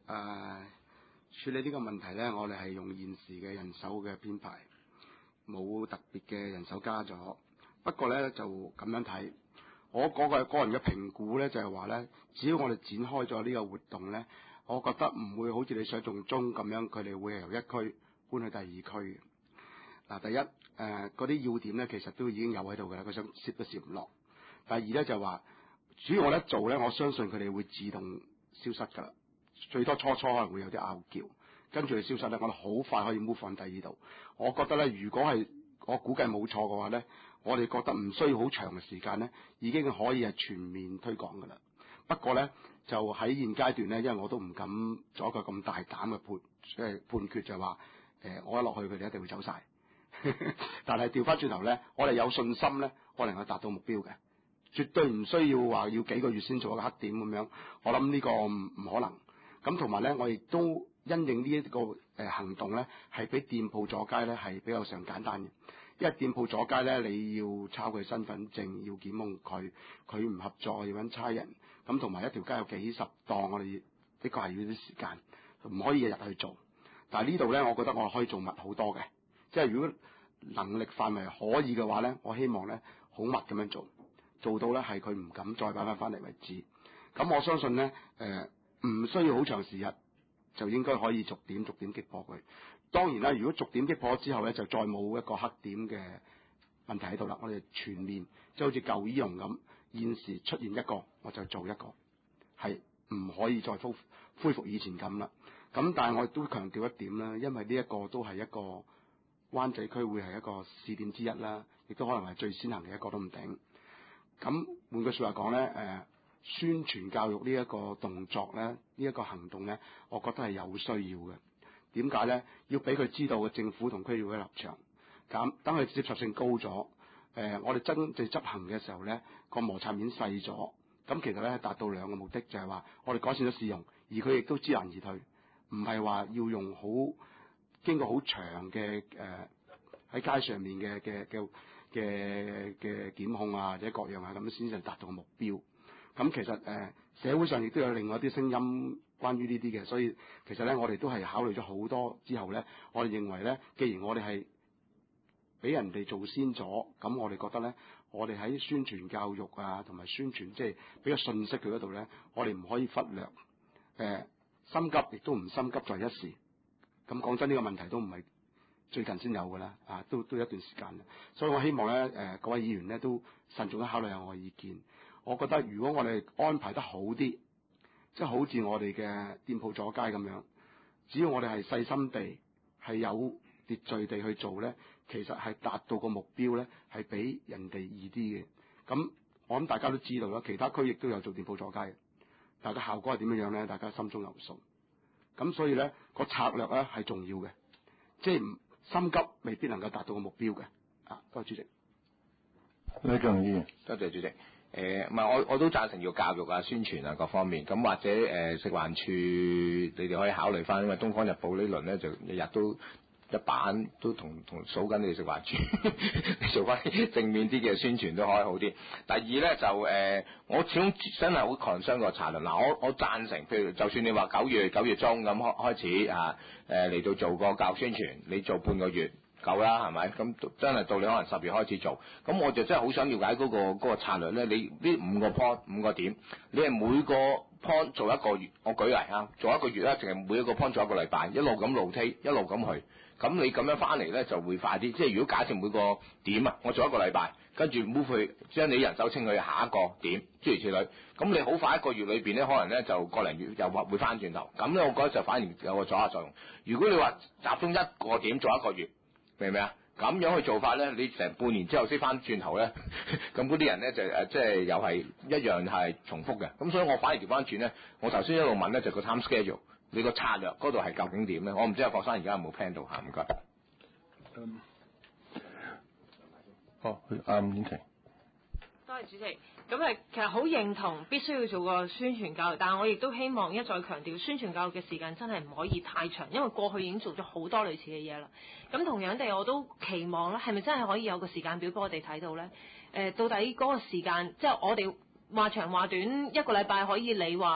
處理呢個問題呢，我哋係用現時嘅人手嘅編排，冇特別嘅人手加咗。不過呢，就咁樣睇，我嗰個個人嘅評估呢，就係話呢，只要我哋展開咗呢個活動呢，我覺得唔會好似你想象中咁樣，佢哋會係由一區搬去第二區嘅。嗱，第一嗰啲要點呢，其實都已經有喺度㗎啦，佢想攝都攝唔落。第二呢，就話，主要我一做呢，我相信佢哋會自動消失㗎啦。最多初可能會有啲拗撬，跟住佢消失咧，我哋好快可以 move 放第二度。我覺得咧，如果係我估計冇錯嘅話咧，我哋覺得唔需要好長嘅時間咧，已經可以係全面推廣㗎啦。不過咧，就喺現階段咧，因為我都唔敢做一個咁大膽嘅判決，就係話我一落去佢哋一定會走晒。但係調翻轉頭咧，我哋有信心咧，我能夠達到目標嘅，絕對唔需要話要幾個月先做一個黑點咁樣。我諗呢個唔可能。咁同埋咧，我亦都因應呢一個行動咧，係俾店鋪阻街咧係比較上簡單嘅。因為店鋪阻街咧，你要抄佢身份證，要檢控佢唔合作要揾差人。咁同埋一條街有幾十檔，我哋的確係要啲時間，唔可以日日去做。但係呢度咧，我覺得我可以做密好多嘅。即係如果能力範圍可以嘅話咧，我希望咧好密咁樣做到咧係佢唔敢再擺翻嚟為止。咁我相信咧唔需要好長時日，就應該可以逐點擊破佢。當然啦，如果逐點擊破之後咧，就再冇一個黑點嘅問題喺度啦。我哋全面即係好似舊醫容咁，現時出現一個我就做一個，係唔可以再恢復以前咁啦。咁但係我亦都強調一點啦，因為呢一個都係一個灣仔區會係一個試點之一啦，亦都可能係最先行嘅一個都唔定。咁換句説話講咧，宣傳教育呢一個動作咧，呢一個行動咧，我覺得係有需要嘅。點解咧？要俾佢知道嘅政府同區議會嘅立場，咁等佢接受性高咗。我哋真正執行嘅時候咧，個摩擦面細咗。咁其實咧達到兩個目的，就係話我哋改善咗市容，而佢亦都知難而退，唔係話要用經過好長嘅喺街上面嘅檢控啊，或者各樣啊咁先至達到個目標。咁其實社會上亦都有另外一啲聲音關於呢啲嘅，所以其實咧我哋都係考慮咗好多之後咧，我哋認為咧，既然我哋係俾人哋做先咗，咁我哋覺得咧，我哋喺宣傳教育啊，同埋宣傳即係俾個信息佢嗰度咧，我哋唔可以忽略。心急亦都唔心急在一時。咁講真，呢個問題都唔係最近先有㗎啦，都一段時間啦。所以我希望咧，各位議員咧都慎重咁考慮下我嘅意見。我覺得如果我哋安排得好啲，即係好似我哋嘅店鋪阻街咁樣，只要我哋係細心地、係有秩序地去做咧，其實係達到個目標咧，係比人哋易啲嘅。咁我諗大家都知道啦，其他區亦都有做店鋪阻街嘅，但係個效果係點樣咧？大家心中有數。咁所以咧，個策略咧係重要嘅，即係心急未必能夠達到個目標嘅。多謝主席。 李強議員， 多謝主席。唔係我都贊成要教育啊、宣傳啊各方面。咁或者食環署你哋可以考慮翻，因為《東方日報》呢輪咧就日日都一版都同數緊你哋食環署，你做翻正面啲嘅宣傳都可以好啲。第二咧就我始終真係好 concern 個策略。嗱，我贊成，譬如就算你話9月中咁開始嚟到做個教育宣傳，你做半個月。夠啦，係咪？咁真係到你可能10月開始做，咁我就真係好想了解嗰個策略咧。你呢5個 point 5個點，你係每個 point 做一個月，我舉例做一個月啦，淨係每一個 point 做一個禮拜，一路咁路梯，一路咁去，咁你咁樣翻嚟咧就會快啲。即係如果假設每個點我做一個禮拜，跟住 move 去將你人手清去下一個點，諸如此類，咁你好快一個月裏邊咧，可能咧就個零月又會翻轉頭，咁咧我覺得就反而有個阻嚇作用。如果你話集中一個點做一個月，明唔明啊？咁樣去做法咧，你成半年之後先翻轉頭咧，咁嗰啲人咧就即係又係一樣係重複嘅。咁所以我反而調翻轉咧，我頭先一路問咧就個 time schedule， 你個策略嗰度係究竟點咧？我唔知阿霍生而家有冇 plan 到嚇？唔該。 伍婉琪。 多謝主席。咁其實好認同必須要做個宣傳教育，但係我亦都希望一再強調，宣傳教育嘅時間真係唔可以太長，因為過去已經做咗好多類似嘅嘢啦。咁同樣地，我都期望咧，係咪真係可以有個時間表俾我哋睇到咧？到底嗰個時間，即係我哋話長話短，一個禮拜可以你話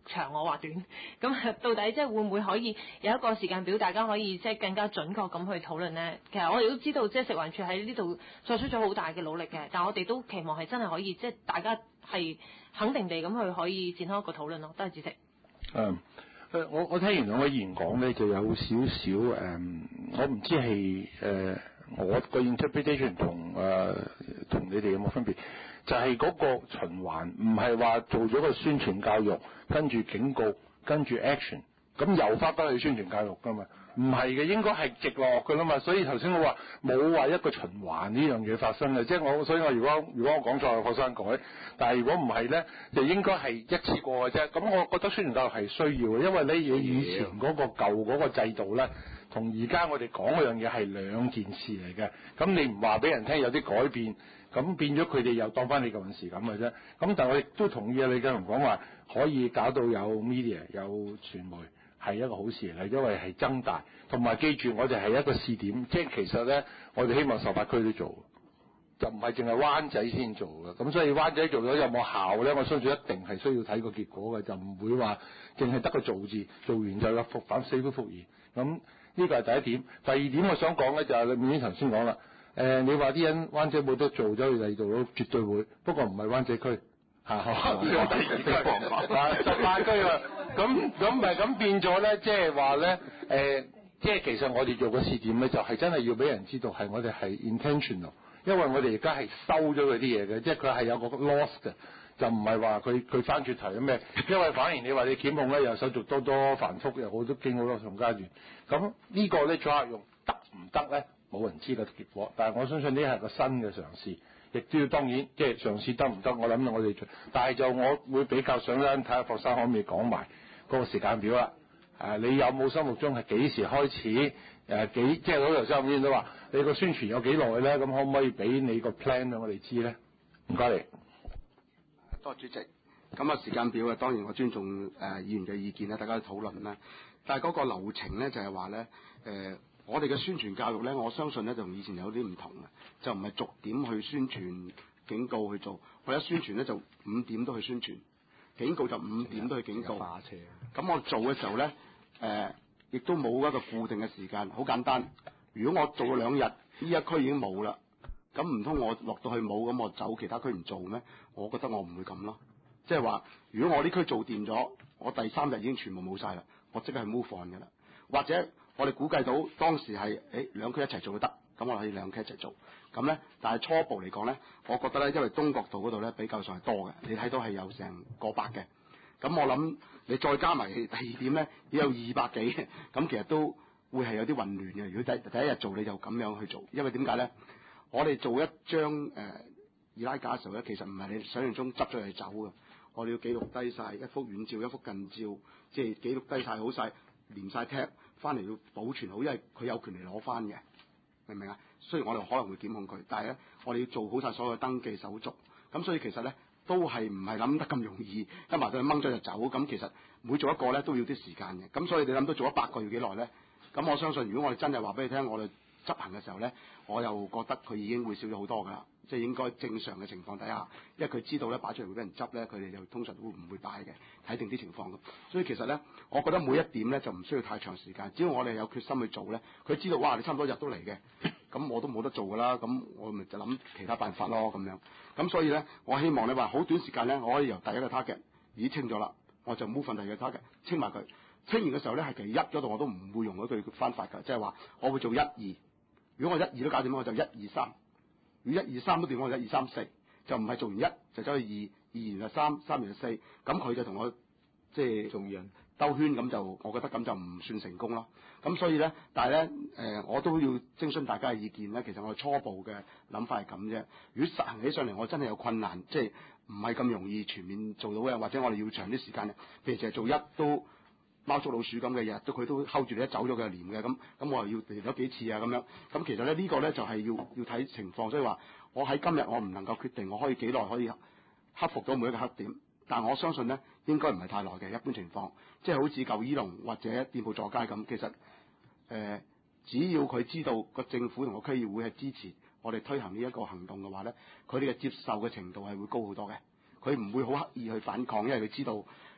長我話短，咁到底即係會唔會可以有一個時間表，大家可以即係更加準確咁去討論呢？其實我哋都知道，即係食環署喺呢度作出咗好大嘅努力嘅，但我哋都期望係真係可以即係大家係肯定地咁去可以展開一個討論咯。多謝主席。 我聽完兩位議員講咧，就有少少我唔知係我個 interpretation 同你哋有冇分別？就係嗰個循環，唔係話做咗個宣傳教育，跟住警告，跟住 action， 咁又翻返去宣傳教育噶嘛？唔係嘅，應該係直落噶啦嘛。所以頭先我話冇話一個循環呢樣嘢發生嘅，即係所以我如果我講錯，學生改。但係如果唔係咧，就應該係一次過嘅啫。咁我覺得宣傳教育係需要嘅，因為你以前嗰個舊嗰個制度咧，同而家我哋講嗰樣嘢係兩件事嚟嘅。咁你唔話俾人聽有啲改變，咁變咗佢哋又當翻你舊陣時咁嘅啫。咁但係我亦都同意啊李繼龍講話，可以搞到有 media 有傳媒。係一個好事嚟嘅，因為係增大，同埋記住我哋係一個試點，即係其實咧，我哋希望18區都做，就唔係淨係灣仔先做嘅。咁所以灣仔做咗有冇效咧？我相信一定係需要睇個結果嘅，就唔會話淨係得個做字，做完就有復返死灰復燃。咁呢個係第一點。第二點我想講咧就係你面頭先講啦，你話啲人灣仔冇得做咗去第二度咯，絕對會，不過唔係灣仔區。嚇！第二區18區啊，咁咪咁變咗咧，即係話咧，即係其實我哋做個試點咧，就係真係要俾人知道係我哋係 intentional， 因為我哋而家係收咗佢啲嘢嘅，即係佢係有個 loss 嘅，就唔係話佢翻轉頭有咩，因為反而你話你檢控咧又手續多繁複，又好多經好多重階段，咁呢個咧作用得唔得咧？冇人知個結果，但係我相信呢係個新嘅嘗試。亦都要當然，即係嘗試得唔得？我諗我哋，但係就我會比較想咧睇下霍生可唔可以講埋嗰個時間表啦。你有冇心目中係幾時開始？即係嗰頭先我都話，你個宣傳有幾耐咧？咁可唔可以俾你個 plan 俾我哋知咧？唔該你。 多謝主席。咁啊時間表啊，當然我尊重議員嘅意見啦，大家討論啦。但係嗰個流程咧就係話咧我哋嘅宣傳教育咧，我相信咧就同以前有啲唔同嘅，就唔係逐點去宣傳警告去做。我一宣傳咧就5點都去宣傳，警告就5點都去警告。咁我做嘅時候咧，亦都冇一個固定嘅時間，好簡單。如果我做咗2日，呢一區已經冇啦，咁唔通我落到去冇，咁我走其他區唔做咩？我覺得我唔會咁咯。即係話，如果我呢區做掂咗，我第3日已經全部冇晒啦，我即刻係 move on 嘅啦。或者我哋估計到當時係2區一齊做都得，咁我可以2區一齊做。咁咧，但係初步嚟講咧，我覺得咧，因為東角道嗰度咧比較上係多嘅，你睇到係有成過百嘅。咁我諗你再加埋第2點咧，已有200幾，咁其實都會係有啲混亂嘅。如果第一日做你就咁樣去做，因為點解咧？我哋做一張易拉架嘅時候咧，其實唔係你想象中執咗嚟走嘅。我哋要記錄低晒一幅遠照、一幅近照，即係記錄低晒好晒，連晒 tag 翻嚟要保存好，因為佢有權嚟攞翻嘅，明唔明啊？雖然我哋可能會檢控佢，但係咧，我哋要做好晒所有登記手續。咁所以其實咧，都係唔係諗得咁容易，一埋就掹咗就走。咁其實每做一個咧都要啲時間嘅。咁所以你諗到做100個要幾耐咧？咁我相信，如果我哋真係話俾你聽，我哋執行嘅時候咧，我又覺得佢已經會少咗好多㗎啦。即係應該正常嘅情況底下，因為佢知道咧擺出嚟會俾人執咧，佢哋就通常都唔會擺嘅，睇定啲情況咁。所以其實咧，我覺得每一點咧就唔需要太長時間，只要我哋有決心去做咧，佢知道哇你差唔多日都嚟嘅，咁我都冇得做㗎啦，咁我咪就諗其他辦法咯咁樣。咁所以咧，我希望你話好短時間咧，我可以由第一個 target 已經清咗啦，我就 move 翻第二個 target 清埋佢。清完嘅時候咧，係其實1嗰度我都唔會用嗰句翻法㗎，即係話我會做1、2。如果我1、2都搞掂，我就1、2、3。如果1、2、3都掂，我就1、2、3、4，就唔係做完1就走去2，2完就3，3完就4，咁佢就同我即係做人兜圈，咁就我覺得咁就唔算成功咯。咁所以咧，但係咧我都要徵詢大家嘅意見咧。其實我初步嘅諗法係咁啫。如果實行起上嚟，我真係有困難，即係唔係咁容易全面做到嘅，或者我哋要長啲時間嘅。譬如淨係做1都貓捉老鼠咁嘅日，都佢都睺住你一走咗佢就黏嘅，咁我又要嚟咗幾次啊咁樣，咁其實咧呢個咧就係要睇情況，所以話我喺今日我唔能夠決定我可以幾耐可以克服到每一個黑點，但我相信咧應該唔係太耐嘅一般情況，即係好似舊伊隆或者店鋪坐街咁，其實只要佢知道個政府同個區議會係支持我哋推行呢一個行動嘅話咧，佢哋嘅接受嘅程度係會高好多嘅，佢唔會好刻意去反抗，因為佢知道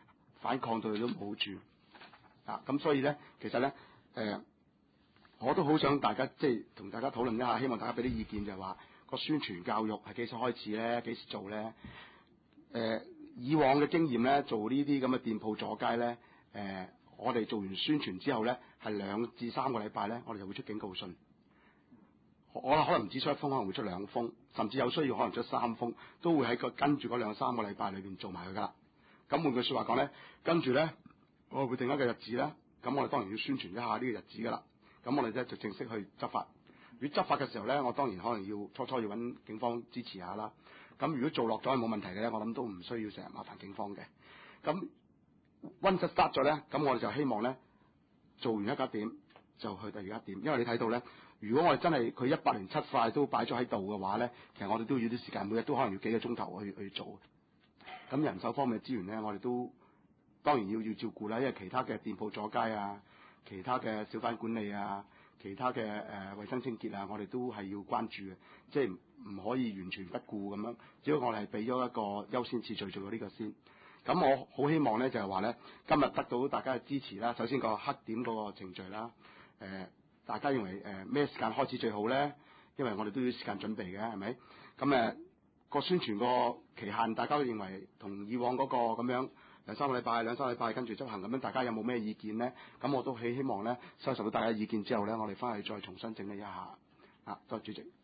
反抗到佢都冇住咁所以咧，其實咧我都好想大家即係同大家討論一下，希望大家俾啲意見，就係話個宣傳教育係幾時開始咧？幾時做咧？以往嘅經驗咧，做呢啲咁嘅店鋪阻街咧，我哋做完宣傳之後咧，係2至3個禮拜咧，我哋就會出警告信。我可能唔止出1封，可能會出2封，甚至有需要可能出3封，都會喺跟住嗰2-3個禮拜裏邊做埋佢噶啦。咁換句説話講咧，跟住咧，我會定一個日子啦。咁我哋當然要宣傳一下呢個日子噶啦。咁我哋咧就正式去執法。如果執法嘅時候咧，我當然可能要初要揾警方支持下啦。咁如果做落咗係冇問題嘅咧，我諗都唔需要成日麻煩警方嘅。咁溫室 start 咗咧，咁我哋就希望咧做完一家店就去第二家店，因為你睇到咧，如果我哋真係佢100零7塊都擺咗喺度嘅話咧，其實我哋都要啲時間，每日都可能要幾個鐘頭去做。咁人手方面嘅資源咧，我哋都當然要照顧啦，因為其他嘅店鋪阻街啊，其他嘅小販管理啊，其他嘅衛生清潔啊，我哋都係要關注嘅，即係唔可以完全不顧咁樣。只不過我哋係俾咗一個優先次序做咗呢個先。咁我好希望咧就係話咧，今日得到大家嘅支持啦。首先個黑點嗰個程序啦，大家認為咩時間開始最好咧？因為我哋都要時間準備嘅，係咪？咁個宣傳個期限，大家都認為同以往嗰個咁樣2-3個禮拜、2-3個禮拜跟住執行咁樣，大家有冇咩意見咧？咁我都希望咧收集到大家意見之後咧，我哋翻去再重新整理一下。多謝主席。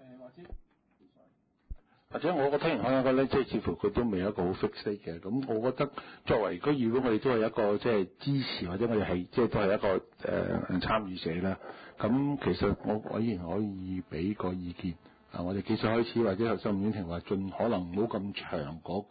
或者我聽完開咧，即係似乎佢都未有一個好 fix 嘅。咁我覺得作為如果我哋都係一個即係支持，或者我哋係即係都係一個參與者啦。咁其實我依然可以俾個意見。我哋幾時開始，或者頭先吳婉婷話盡可能唔好咁長嗰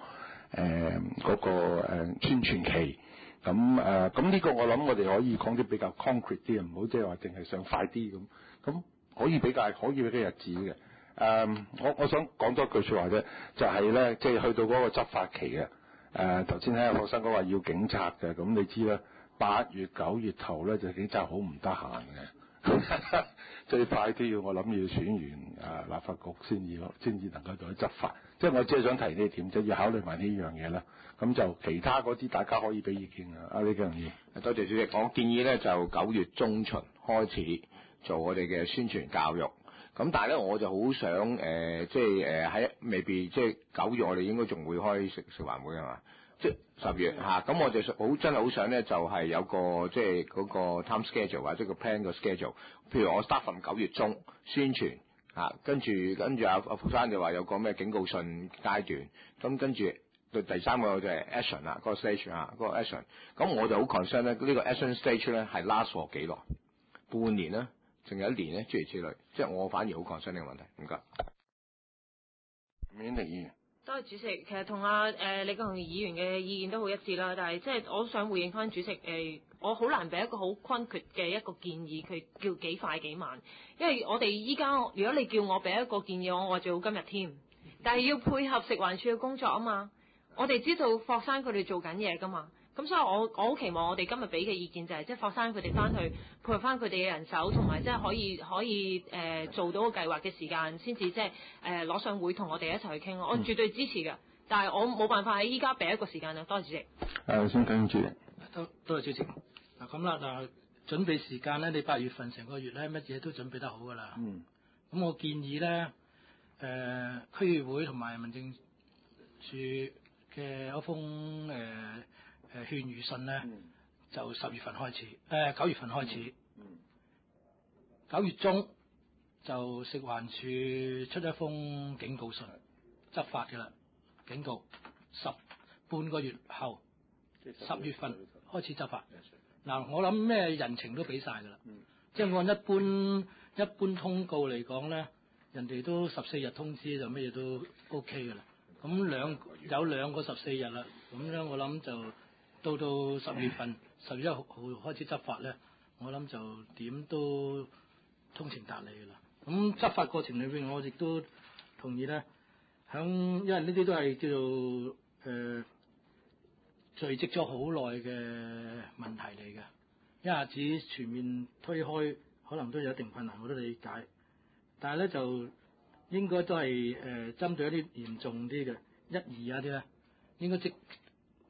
個宣傳期。咁呢個我諗我哋可以講啲比較 concrete 啲嘅，唔好即係話淨係想快啲咁。咁可以俾個日子嘅。我想講多句説話啫，就係咧，即係去到嗰個執法期嘅。頭先喺學生講話要警察嘅，咁你知啦，8月9月頭咧就警察好唔得閒嘅，最快都要我諗要選完立法局先至能夠做執法。即係我只係想提呢點，即係要考慮埋呢樣嘢啦。咁就其他嗰啲大家可以俾意見啊。呢幾樣嘢。 多謝主席，我建議咧就9月中旬開始做我哋嘅宣傳教育。咁但係咧，我就好想即係喺未必即係9月，我哋應該仲會開食環會係嘛？即係10月嚇。咁我就真係好想咧，就係有個即係嗰個 time schedule 或者個 plan 個 schedule。譬如我 start from 9月中宣傳嚇，跟住阿福山就話有個咩警告信階段，咁跟住到第3個就係 action 啦，嗰個 stage 啊，嗰個 action。咁我就好 concern 咧，呢個 action stage 咧係 last for 幾耐？半年啦。仲有1年咧，諸如此類，即係我反而好關心呢個問題。唔該。 婉婷議員。 多謝主席，其實同李國雄議員嘅意見都好一致啦，但係即係我想回應翻主席我好難俾一個好konkr缺嘅一個建議，佢叫幾快幾慢，因為我哋依家如果你叫我俾一個建議，我話最好今日添，但係要配合食環署嘅工作啊嘛，我哋知道霍山佢哋做緊嘢噶嘛。咁所以我好期望我哋今日俾嘅意見就係，即係霍山佢哋翻去配合翻佢哋嘅人手，同埋即係可以做到個計劃嘅時間，先至即係攞上會同我哋一齊去傾咯。我絕對支持嘅，但係我冇辦法喺依家俾一個時間啊。多謝主席。 先聽主席。 多謝主席。嗱咁啦，準備時間咧，你8月份成個月咧，乜嘢都準備得好㗎啦。咁我建議咧，區議會同埋民政處嘅一封勸喻信咧，就10月份開始，9月份開始，9月中就食環署出一封警告信，執法嘅啦，警告半個月後，10月份開始執法。嗱，我諗咩人情都俾晒㗎啦，即係按一般通告嚟講咧，人哋都14日通知就乜嘢都 OK 㗎啦。咁有兩個14日啦，咁樣我諗就到10月份10月1號開始執法咧，我諗就點都通情達理㗎啦。咁執法過程裏邊，我亦都同意咧，因為呢啲都係叫做累積咗好耐嘅問題嚟嘅，一下子全面推開，可能都有一定困難，我都理解。但係咧就應該都係針對一啲嚴重啲嘅1、2啲咧，應該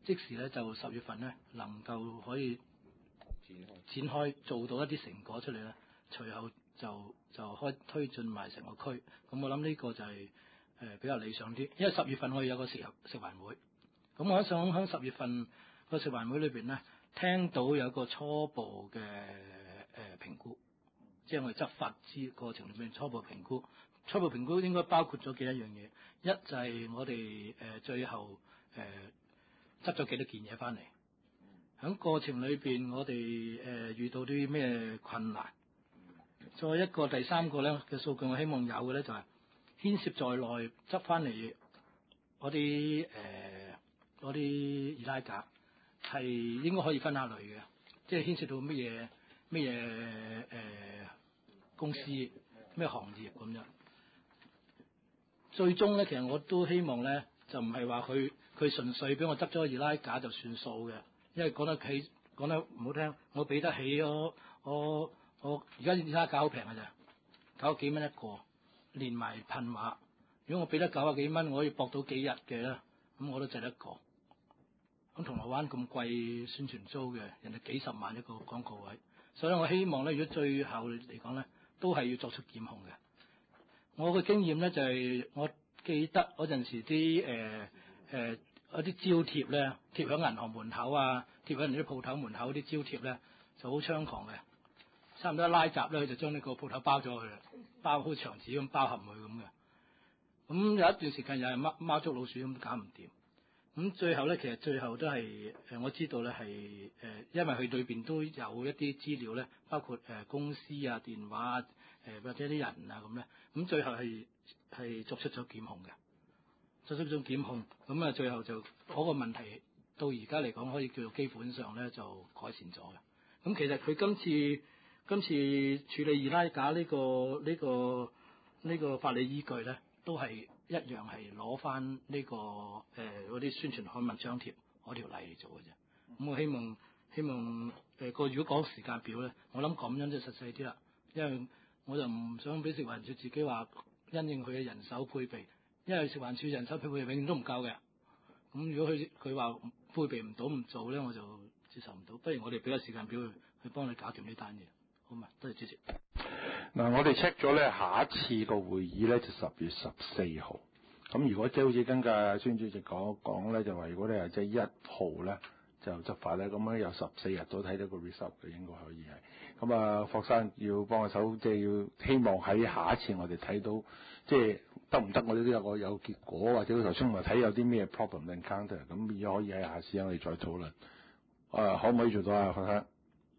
即時咧就10月份咧能夠可以展開做到一啲成果出嚟咧，隨後就推進埋成個區。咁我諗呢個就係比較理想啲，因為10月份我哋有個食環會。咁我想喺10月份個食環會裏邊咧，聽到有個初步嘅評估，即係我哋執法過程裏邊初步評估。初步評估應該包括咗幾多樣嘢，一就係我哋最後執咗幾多件嘢翻嚟，喺過程裏邊我哋遇到啲咩困難。再一個第三個咧嘅數據，我希望有嘅咧就係牽涉在內執翻嚟嗰啲易拉架係應該可以分下類嘅，即係牽涉到乜嘢公司咩行業咁樣。最終咧，其實我都希望咧，就唔係話佢純粹俾我執咗個易拉架就算數嘅，因為講得唔好聽，我俾得起我而家易拉架好平嘅咋，90幾蚊一個，連埋噴畫。如果我俾得90幾蚊，我可以搏到幾日嘅啦，咁我都制得過。咁銅鑼灣咁貴宣傳租嘅，人哋幾十萬一個廣告位，所以我希望咧，如果最後嚟講咧，都係要作出檢控嘅。我嘅經驗咧就係、我記得嗰陣時啲嗰啲招貼咧，貼喺銀行門口啊，貼喺人哋啲鋪頭門口啲招貼咧就好猖狂嘅，差唔多一拉閘咧，佢就將呢個鋪頭包咗佢啦，包好牆紙咁包合佢咁嘅。咁有一段時間又係貓捉老鼠咁搞唔掂。咁最後咧，其實最後都係我知道咧係因為佢裏邊都有一啲資料咧，包括公司啊、電話啊、或者啲人啊咁咧，咁最後係作出咗檢控嘅，作出咗檢控，咁啊最後就嗰個問題到而家嚟講可以叫做基本上咧就改善咗嘅。咁其實佢今次處理易拉架呢個法理依據咧，都係一樣係攞翻呢個嗰啲宣傳刊物張貼嗰條例嚟做嘅啫。咁我希望如果講時間表咧，我諗咁樣就實際啲啦，因為我就唔想俾食環署自己話因應佢嘅人手配備，因為食環署人手配備永遠都唔夠嘅。咁如果佢話配備唔到唔做咧，我就接受唔到。不如我哋俾個時間表去幫你搞掂呢單嘢，好嘛？多謝主席。 嗱，我哋 check 咗咧，下一次個會議咧就10月14號。咁如果即係好似跟嘅孫主席講咧，就話如果你係即係1號咧就執法咧，咁樣有14日都睇到個 result 嘅，應該可以係。咁啊，霍生要幫我手，即係要希望喺下一次我哋睇到，即係得唔得？我哋都有結果，或者頭先我睇有啲咩 problem encounter，咁變咗可以喺下次我哋再討論。可唔可以做到啊，霍生？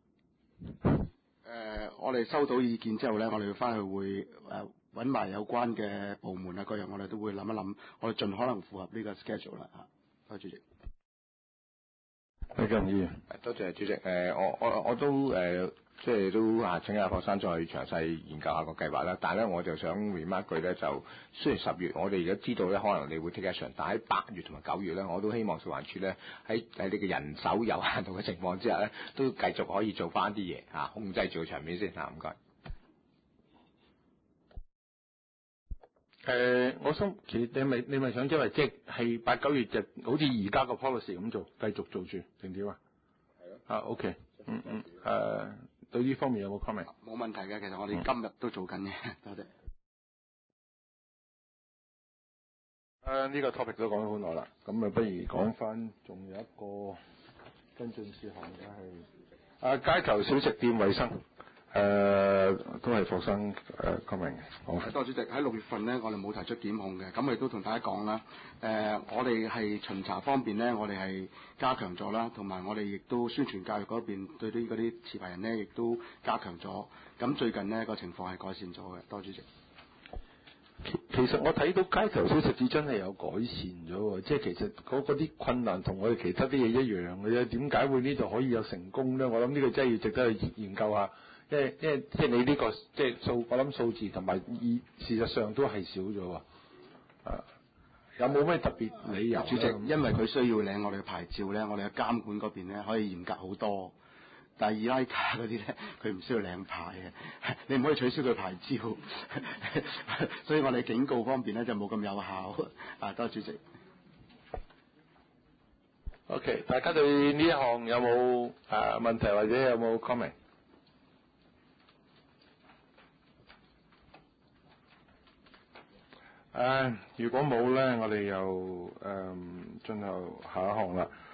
我哋收到意見之後咧，我哋翻去會揾埋有關嘅部門啊，各樣我哋都會諗一諗，我哋盡可能符合呢個 schedule 啦嚇。多謝主席。 李建議員， 多謝主席。我都即係都請阿霍生再詳細研究下個計劃啦。但係咧，我就想 remark 句咧，就雖然10月我哋而家知道咧，可能你會 take action，但喺8月同埋9月咧，我都希望食環署咧喺你嘅人手有限度嘅情況之下咧，都繼續可以做翻啲嘢嚇，控制住個場面先嚇。唔該。 我想其實你咪想即係8、9月就好似而家個 policy 咁做，繼續做住定點啊？係咯。OK。對呢方面有冇 comment？ 冇問題嘅，其實我哋今日都做緊嘅。多謝。 呢個 topic 都講咗好耐啦，咁啊不如講翻，仲有一個跟進事項嘅係街頭小食店衞生。都係霍生comment嘅。 多謝主席。喺6月份咧，我哋冇提出檢控嘅，咁我亦都同大家講啦。我哋係巡查方面咧，我哋係加強咗啦，同埋我哋亦都宣傳教育嗰邊對啲嗰啲持牌人咧，亦都加強咗。咁最近呢個情況係改善咗嘅。多謝主席。 其實我睇到街頭小食店真係有改善咗喎，即係其實嗰啲困難同我哋其他啲嘢一樣嘅啫。點解會呢度可以有成功咧？我諗呢個真係要值得去研究下。因為即係你呢個即係我諗數字同埋事實上都係少咗喎。有冇咩特別理由？ 主席，因為佢需要領我哋嘅牌照咧，我哋嘅監管嗰邊咧可以嚴格好多。但係易拉架嗰啲咧，佢唔需要領牌嘅，你唔可以取消佢牌照，所以我哋警告方面咧就冇咁有效。多謝主席。 OK， 大家對呢一項有冇問題或者有冇 comment？如果冇咧，我哋又進入下一項啦。